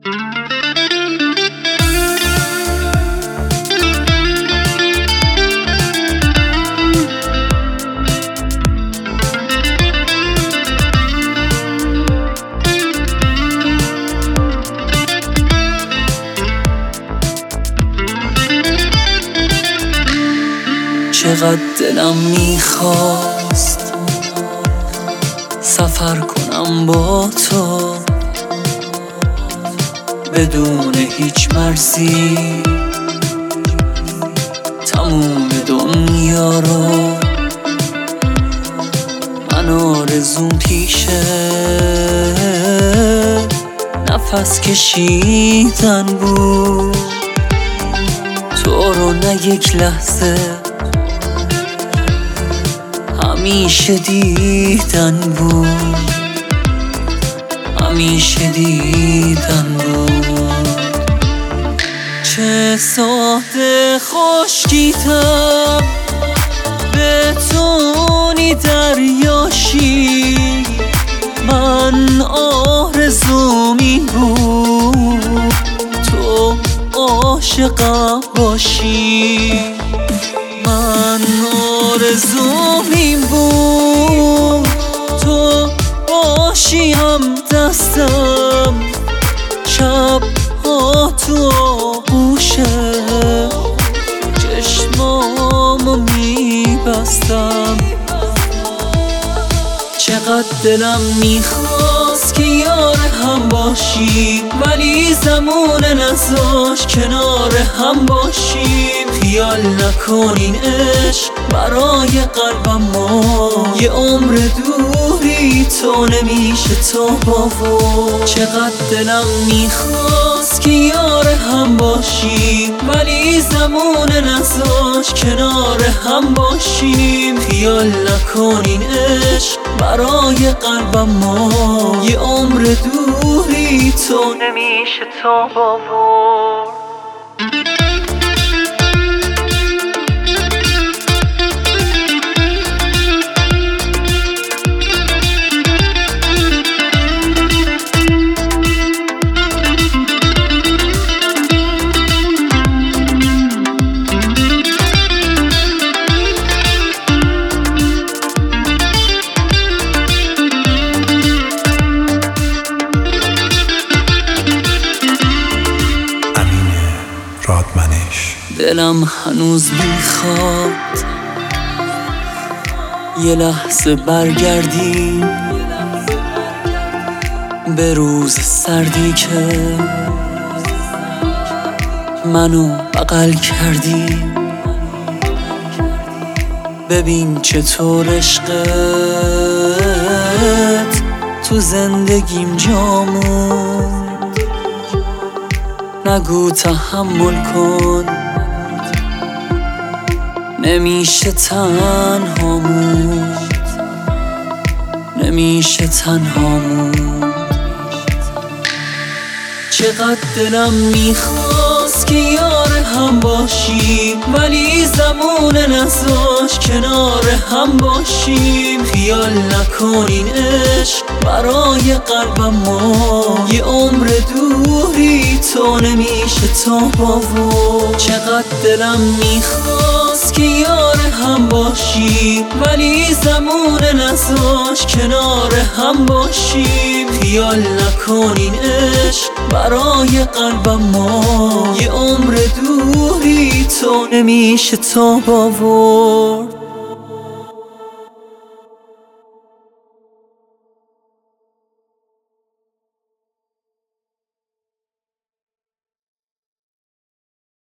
چقدر دلم میخواست سفر کنم با تو بدون هیچ مرزی، تموم دنیا رو. من آرزوم پیشه نفس کشیدن بود، تو رو نه یک لحظه همیشه دیدن بود، همیشه دیدن بود. چه ساده خشکیدم بتونی دریاشی، من آرزوم این بود تو عاشقم باشی. من آرزوم این بود تو باشی هم دستم، شب ها تو آغوشه چشمامو میبستم. چقدر دلم میخواست که یار هم باشیم، ولی زمونه نذاشت کنار هم باشیم. خیال نکن این عشق برای قلبم ما یه عمر دوری تو نمیشه تو بابا. چقدر دلم میخواست که یار هم باشیم، ولی زمونه نذاشت کنار هم باشیم. خیال نکن این عشق برای قلبم ما یه عمر دوری تو نمیشه تو بابا. دلم هنوز میخواد یه لحظه برگردی به روز سردی که منو بغل کردی. ببین چطور عشقت تو زندگیم جا موند، نگو تحمل کن نمیشه تنها موند، نمیشه تنها موند. چقدر دلم میخواست که یار هم باشیم، ولی زمونه نذاشت کنار هم باشیم. خیال نکن این عشق برای قلبم ما یه عمر دوری تو نمیشه تو بابا. چقدر دلم میخواست که یار هم باشیم، ولی زمونه نذاشت کنار هم باشیم. خیال نکن این عشق برای قلبم ما یه عمر دوری تو نمیشه تو باورد.